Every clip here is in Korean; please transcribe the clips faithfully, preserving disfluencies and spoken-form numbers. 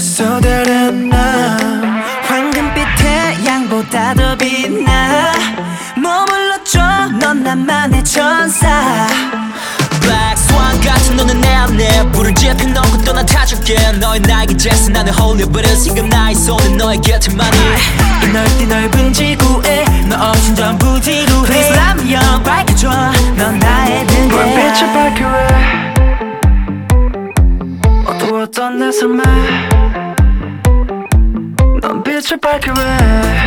쏟아낸 남 황금빛 태양보다 더 빛나 머물러줘 넌 나만의 천사 Black Swan 같은 너는 내 안에 불을 지펴 놓고 떠나타줄게 너의 날개 잭스 나는 홀려버려 지금 나의 손은 너의 곁에만이 이 넓디 넓은 지구에 너 없인 전부 지루해 Please let me on 밝혀줘 넌 나의 등대 불빛을 밝게 왜 어두웠던 내 삶에 넌 빛을 밝게 왜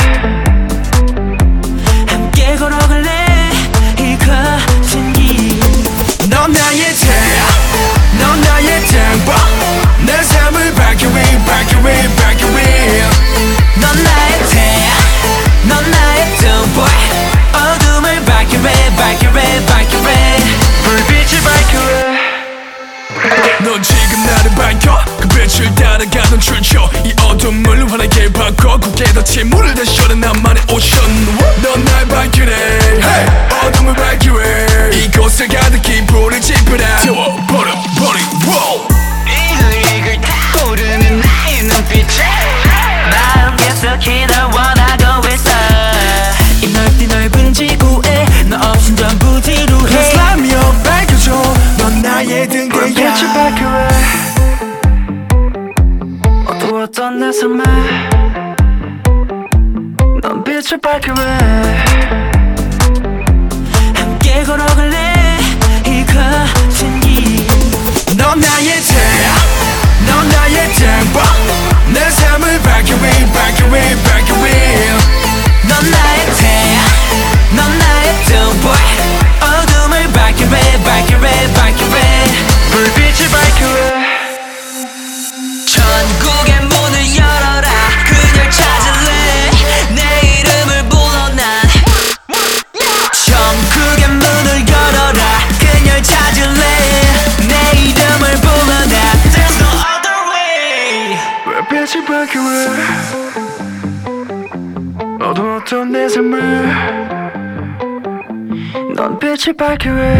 함께 걸어갈래 이 거친 길 넌 나의 태양 넌 나의 땡벌 내 삶을 밝게 왜 밝게 왜 밝게 왜 넌 나의 태양 넌 나의 땡벌 어둠을 밝게 왜 밝게 왜 밝게 왜 불빛을 밝게 왜넌 지금 나를 밝혀 그 빛을 따라가던 출처 이 어둠을 환하게 바꿔 굳게 닫힌 문을 다시 열어 나만의 오션 넌 날 밝히네 hey! 어둠을 밝게 왜 이곳에 가득히 불을 지펴라 태워버려 버리 이걸 타오르는 나의 눈빛에 마음 계속히 널 원하고 있어 이 넓디 넓은 지구에 너 없인 전부 지루해 Please let me on 밝혀줘 넌 나의 등대야 빛을 밝게 왜 어두웠던 내 삶에 넌 빛을 밝게 왜 함께 걸어갈래 이 거친 길 넌 나의 태양 넌 나의 땡벌 내 삶을 밝게 왜 밝게 왜 밝게 왜넌 나의 태양 넌 나의 땡벌 어둠을 밝게 왜 밝게 왜 밝게 왜 불빛을 밝게 왜 천국의 문을 열어라 그녀를 찾을래 내 이름을 불러 난 천국의 문을 열어라 그녀를 찾을래 내 이름을 불러 난 There's no other way 왜 빛을 밝게 왜 어두웠던 내 삶을 넌 빛을 밝게 왜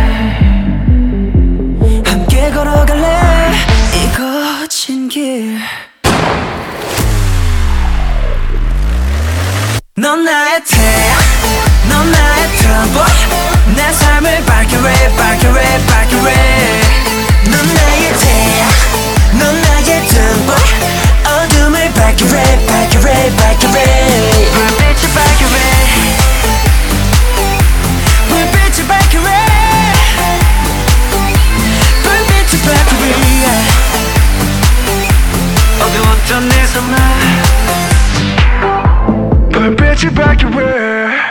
함께 걸어갈래 이 거친 길 넌 나의 태양 넌 나의 땡벌 내 삶을 밝게 왜 밝게 왜 밝게 왜넌 나의 태양 넌 나의 땡벌 어둠을 밝게 왜 밝게 왜 밝게 왜 불빛을 밝게 왜 불빛을 밝게 왜 불빛을 밝게 왜 어두웠던 내 삶에 불빛을 밝게 왜